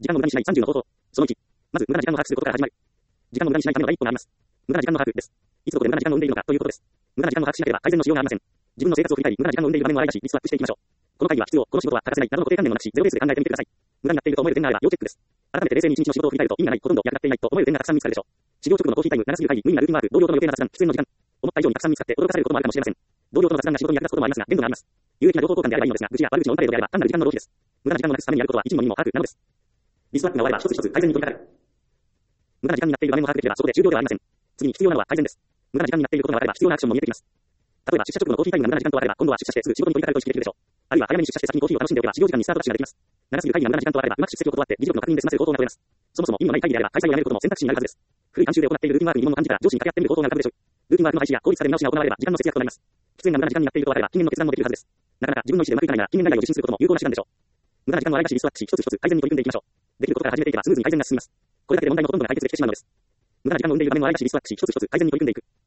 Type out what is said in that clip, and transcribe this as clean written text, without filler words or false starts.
時間を無駄にしない30の方法。その1。まず、無駄な時間を把握することから始まる。時間を無駄にしないための第一歩があります。無駄な時間の把握です。いつどこで無駄な時間を生んでいるのかということです。無駄な時間を把握しなければ改善のしようがありません。自分の生活を振り返り、無駄な時間を生んでいる場面を洗い出し、リストアップしていきましょう。この会議は必要、この仕事は欠かせないなどの固定観念もなくし、ゼロベースで考えてみてください。無駄になっていると思える点があれば要チェックです。改めて冷静に一日の仕事を振り返ると意味がない、ほとんど役立っていないと思える点がたくさん見つかるでしょう。始業直後のコーヒータイム、長すぎる会議、無理なルーティンワーク、同僚との余計な雑談、喫煙の時間。思った以上にたくさん見つかって驚かされることもあるかもしれません。同僚との雑談が仕事に役立つこともありますが、限度があります。有益な情報交換であればいいのですが、愚痴や悪口のオンパレードであれば単なる時間の浪費です。無駄な時間をなくすためにやることは一にも二にも把握なのです。リストアップが終われば一つ一つ改善に取り掛かる。無駄な時間になっている場面を把握できればそこで終了ではありません。次に必要なのは改善です。無駄な時間になっていることが分かれば必要なアクションも見えてきます。例えば出社直後のコーヒータイムが無駄な時間と分かれば今度は出社してすぐ仕事に取り掛かると意識できるでしょう。あるいは早めに出社して先にコーヒーを楽しんでおけば始業時間にスタートダッシュができます。長すぎる会議が無駄な時間と分かればうまく出席を断って議事録の確認で済ませる方法が増えます。そもそも意味のない会議であれば開催をやめることも選択肢になるはずです。古い慣習で行っているルーティンワークに疑問を感じたら上司に掛け合ってみる方法が浮かぶでしょう。ルーティンワークの廃止や効率化で見直しが行われれば時間の節約となります。喫煙が無駄な時間になっていると分かれば禁煙の決断もできるはずです。なかなか自分の意思でうまくいかないなら禁煙外来を受診することも有効な手段でしょう。無駄な時間を洗い出しリストアップし一つ一つ改善に取り組んでいきましょう。できることから始めていけばスムーズに改善が進みます。これだけで問題のほとんどが解決できてしまうのです。無駄な時間を生んでいる場面を洗い出しリストアップし一つ一つ改善に取り組んでいく。